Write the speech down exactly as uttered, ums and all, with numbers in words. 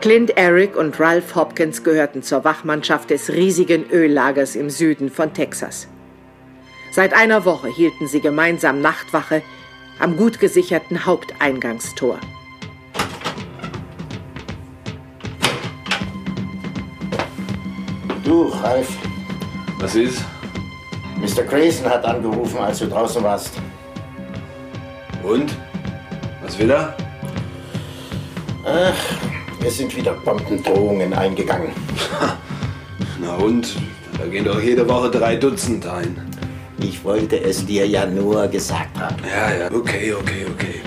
Clint Eric und Ralph Hopkins gehörten zur Wachmannschaft des riesigen Öllagers im Süden von Texas. Seit einer Woche hielten sie gemeinsam Nachtwache am gut gesicherten Haupteingangstor. Du, Ralph. Was ist? Mister Grayson hat angerufen, als du draußen warst. Und? Was will er? Ach, es sind wieder Bombendrohungen eingegangen. Na und? Da gehen doch jede Woche drei Dutzend ein. Ich wollte es dir ja nur gesagt haben. Ja, ja, okay, okay, okay.